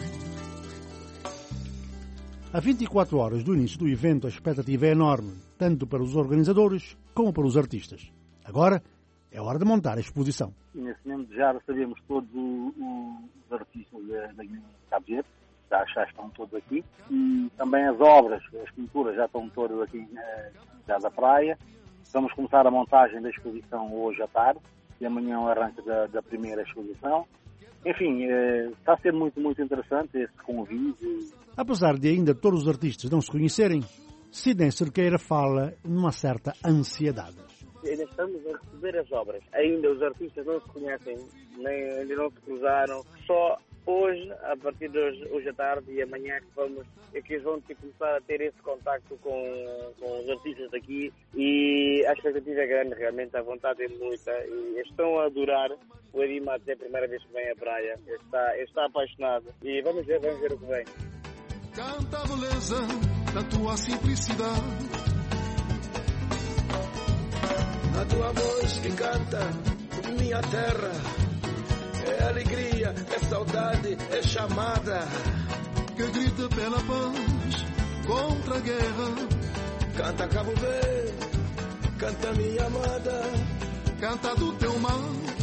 S20: A 24 horas do início do evento, a expectativa é enorme, tanto para os organizadores como para os artistas. Agora é hora de montar a exposição.
S6: Nesse momento já recebemos todos os artistas da Guiné de Cabo Verde, já estão todos aqui, e também as obras, as pinturas já estão todas aqui já da praia. Vamos começar a montagem da exposição hoje à tarde, e amanhã o arranque da primeira exposição. Enfim, está a ser muito, muito interessante esse convívio.
S20: Apesar de ainda todos os artistas não se conhecerem, Sidney Cerqueira fala numa certa ansiedade.
S15: Ainda estamos a receber as obras. Ainda os artistas não se conhecem, ainda não se cruzaram. Só hoje, a partir de hoje à tarde e amanhã, que eles vão começar a ter esse contacto com os artistas daqui. E a expectativa é grande, realmente, a vontade é muita. E estão a adorar. O Edi Matos é a primeira vez que vem à praia. Está apaixonado. E vamos ver o que vem.
S8: Canta a beleza da tua simplicidade, a tua voz que canta, minha terra, é alegria, é saudade, é chamada, que grita pela paz contra a guerra. Canta Cabo Verde, canta minha amada, canta do teu mar.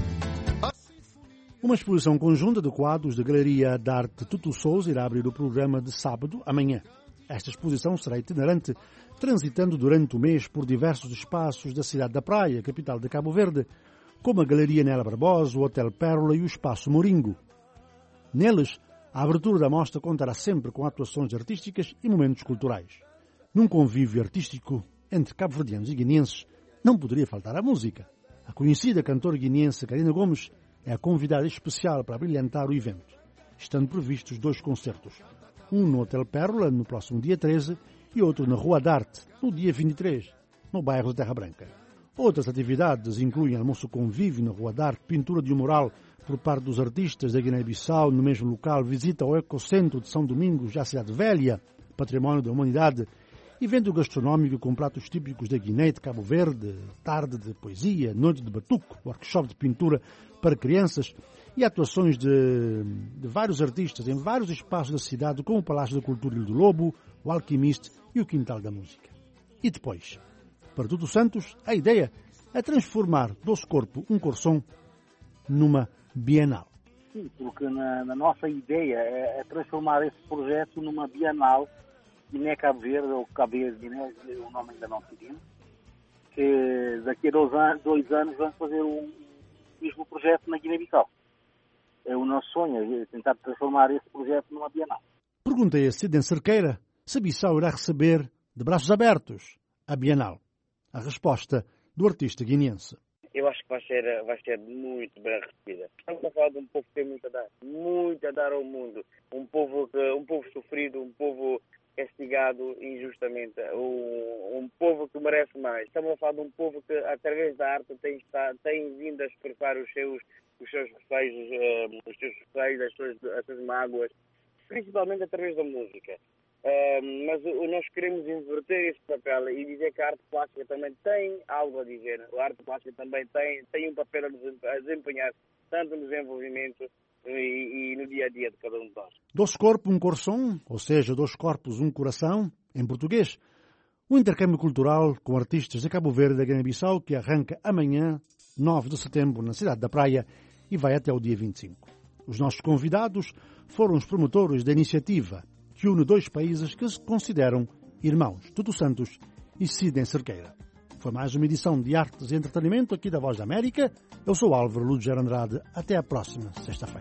S20: Uma exposição conjunta de quadros da Galeria de Arte Tutu Souza irá abrir o programa de sábado, amanhã. Esta exposição será itinerante, transitando durante o mês por diversos espaços da cidade da Praia, capital de Cabo Verde, como a Galeria Néla Barbosa, o Hotel Pérola e o Espaço Moringo. Neles, a abertura da mostra contará sempre com atuações artísticas e momentos culturais. Num convívio artístico entre cabo-verdianos e guineenses, não poderia faltar a música. A conhecida cantora guineense Karina Gomes é a convidada especial para brilhantar o evento, estando previstos 2 concertos. Um no Hotel Pérola, no próximo dia 13, e outro na Rua d'Arte, no dia 23, no bairro de Terra Branca. Outras atividades incluem almoço convívio na Rua d'Arte, pintura de um mural por parte dos artistas da Guiné-Bissau no mesmo local, visita ao Ecocentro de São Domingos, já Cidade Velha, Património da Humanidade, evento gastronómico com pratos típicos da Guiné e de Cabo Verde, tarde de poesia, noite de batuque, workshop de pintura para crianças e atuações de vários artistas em vários espaços da cidade, como o Palácio da Cultura Ilha do Lobo, o Alquimiste e o Quintal da Música. E depois, para Tudo Santos, a ideia é transformar Doce Corpo, um Corção, numa Bienal.
S6: Sim, porque na nossa ideia é transformar esse projeto numa Bienal Guiné-Cabo Verde, ou Cabo Verde-Guiné, o nome ainda não decidimos, que daqui a 2 anos vamos fazer o mesmo projeto na Guiné-Bissau. É o nosso sonho, é tentar transformar esse projeto numa Bienal.
S20: Perguntei a Sidney Cerqueira se Bissau irá receber de braços abertos a Bienal. A resposta do artista guineense.
S15: Eu acho que vai ser muito bem recebida. Estamos a falar de um povo que tem muito a dar ao mundo. Um povo sofrido, um povo castigado injustamente, um povo que merece mais. Estamos a falar de um povo que, através da arte, tem vindo a expressar os seus receios, as suas mágoas, principalmente através da música. Mas nós queremos inverter esse papel e dizer que a arte plástica também tem algo a dizer. A arte plástica também tem um papel a desempenhar, tanto no desenvolvimento e no dia a dia de cada um de nós.
S20: Dois corpos, um coração, ou seja, dois corpos, um coração, em português. Um intercâmbio cultural com artistas de Cabo Verde e da Guiné-Bissau que arranca amanhã, 9 de setembro, na cidade da Praia e vai até o dia 25. Os nossos convidados foram os promotores da iniciativa que une dois países que se consideram irmãos, Tutu Santos e Sidney Cerqueira. Foi mais uma edição de Artes e Entretenimento aqui da Voz da América. Eu sou Álvaro Lúger Andrade. Até a próxima sexta-feira.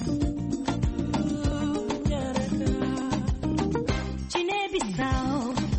S9: Guiné-Bissau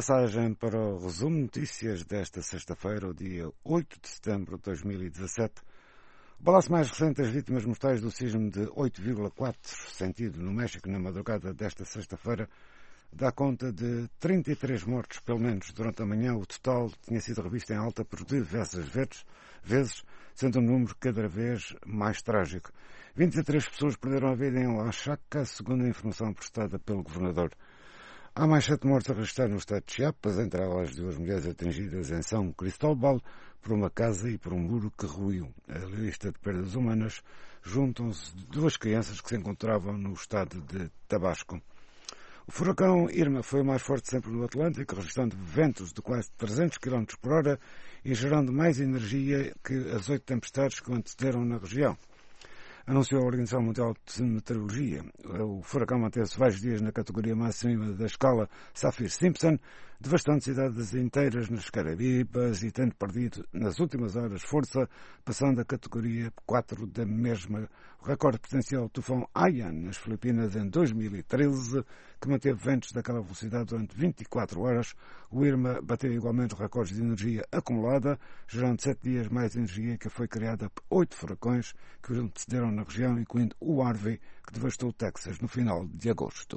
S16: passagem para o resumo de notícias desta sexta-feira, o dia 8 de setembro de 2017. O balanço mais recente das vítimas mortais do sismo de 8,4 sentido no México na madrugada desta sexta-feira dá conta de 33 mortos, pelo menos, durante a manhã. O total tinha sido revisto em alta por diversas vezes, sendo um número cada vez mais trágico. 23 pessoas perderam a vida em Oaxaca, segundo a informação prestada pelo governador. Há mais 7 mortes a registrar no estado de Chiapas, entre elas 2 mulheres atingidas em São Cristóbal por uma casa e por um muro que ruiu. A lista de perdas humanas juntam-se 2 crianças que se encontravam no estado de Tabasco. O furacão Irma foi o mais forte sempre no Atlântico, registrando ventos de quase 300 km por hora e gerando mais energia que as 8 tempestades que o antecederam na região. Anunciou a Organização Mundial de Meteorologia. O furacão manteve-se vários dias na categoria máxima da escala Saffir-Simpson, devastando cidades inteiras nas Caraíbas e tendo perdido nas últimas horas força, passando a categoria 4 da mesma. O recorde pertencia ao tufão Haiyan, nas Filipinas, em 2013, que manteve ventos daquela velocidade durante 24 horas. O Irma bateu igualmente recordes de energia acumulada, gerando 7 dias mais energia que foi criada por 8 furacões que antecederam na região, incluindo o Harvey, que devastou o Texas no final de agosto.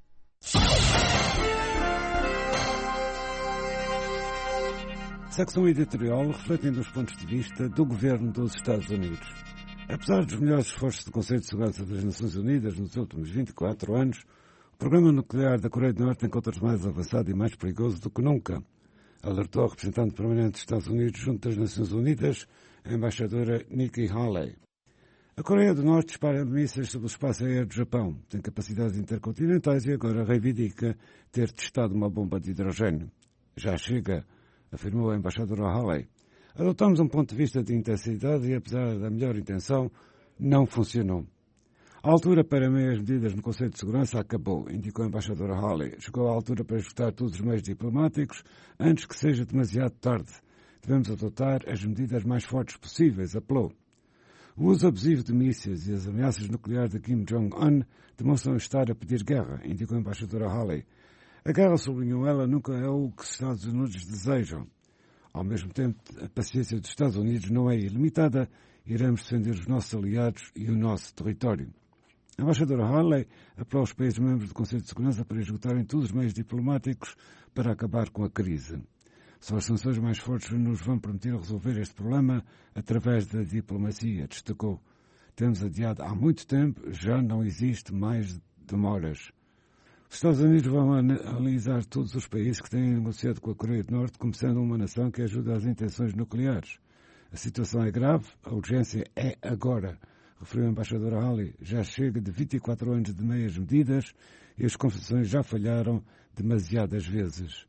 S16: Secção editorial refletindo os pontos de vista do governo dos Estados Unidos. Apesar dos melhores esforços do Conselho de Segurança das Nações Unidas nos últimos 24 anos, o programa nuclear da Coreia do Norte encontra-se mais avançado e mais perigoso do que nunca, alertou a representante permanente dos Estados Unidos junto às Nações Unidas, a embaixadora Nikki Haley. A Coreia do Norte dispara mísseis sobre o espaço aéreo do Japão, tem capacidades intercontinentais e agora reivindica ter testado uma bomba de hidrogênio. Já chega, afirmou a embaixadora Haley. Adotamos um ponto de vista de intensidade e, apesar da melhor intenção, não funcionou. A altura para meias medidas no Conselho de Segurança acabou, indicou a embaixadora Haley. Chegou a altura para esgotar todos os meios diplomáticos antes que seja demasiado tarde. Devemos adotar as medidas mais fortes possíveis, apelou. O uso abusivo de mísseis e as ameaças nucleares de Kim Jong-un demonstram estar a pedir guerra, indicou a embaixadora Haley. A guerra, sublinhou ela, nunca é o que os Estados Unidos desejam. Ao mesmo tempo, a paciência dos Estados Unidos não é ilimitada. Iremos defender os nossos aliados e o nosso território. A embaixadora Haley apelou aos países membros do Conselho de Segurança para esgotarem todos os meios diplomáticos para acabar com a crise. Só as sanções mais fortes nos vão permitir resolver este problema através da diplomacia, destacou. Temos adiado há muito tempo, já não existe mais demoras. Os Estados Unidos vão analisar todos os países que têm negociado com a Coreia do Norte como sendo uma nação que ajuda às intenções nucleares. A situação é grave, a urgência é agora, referiu a embaixadora Haley. Já chega de 24 anos de meias medidas e as concessões já falharam demasiadas vezes.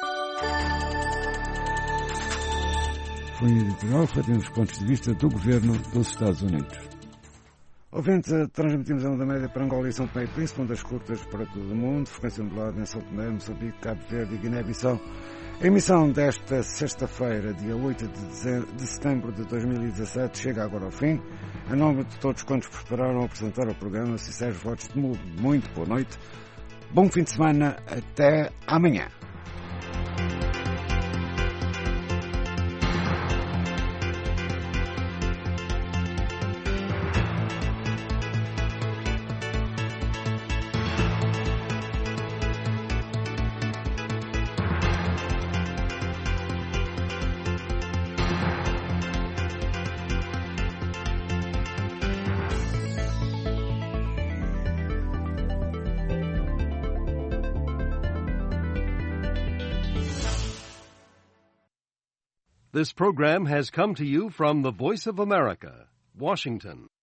S16: Foi um editorial refletindo os pontos de vista do governo dos Estados Unidos. Ouvintes, transmitimos a onda média para Angola e São Tomé e Príncipe, ondas curtas para todo o mundo, frequência modulada em São Tomé, Moçambique, Cabo Verde e Guiné-Bissau. A emissão desta sexta-feira, dia 8 de setembro de 2017, chega agora ao fim. Em nome de todos quantos prepararam a apresentar o programa, se Sérgio Votos de muito boa noite. Bom fim de semana, até amanhã.
S9: This program has come to you from the Voice of America, Washington.